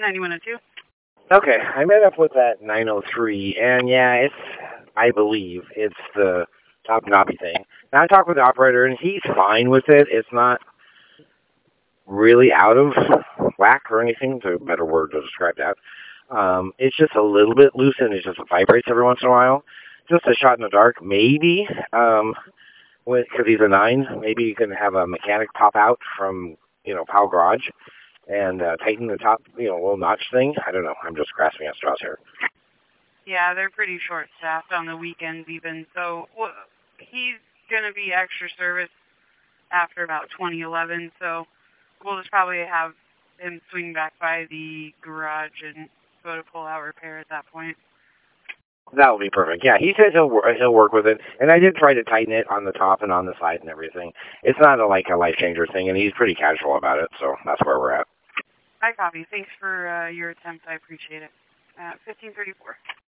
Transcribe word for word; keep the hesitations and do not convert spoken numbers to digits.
ninety-one oh two. Okay, I met up with that nine oh three, and yeah, it's, I believe, it's the top knobby thing. And I talked with the operator, and he's fine with it. It's not really out of whack or anything, to a better word to describe that. Um, it's just a little bit loose, and it just vibrates every once in a while. Just a shot in the dark, maybe, um, because he's a nine, maybe you can have a mechanic pop out from, you know, Powell Garage and uh, tighten the top, you know, little notch thing. I don't know. I'm just grasping at straws here. Yeah, they're pretty short-staffed on the weekends even. So well, he's going to be extra service after about twenty eleven, so we'll just probably have him swing back by the garage and go to pull-out repair at that point. That would be perfect. Yeah, he says he'll he'll work with it, and I did try to tighten it on the top and on the side and everything. It's not a, like a life changer thing, and he's pretty casual about it, so that's where we're at. I copy. Thanks for uh, your attempt. I appreciate it. Uh, fifteen thirty-four.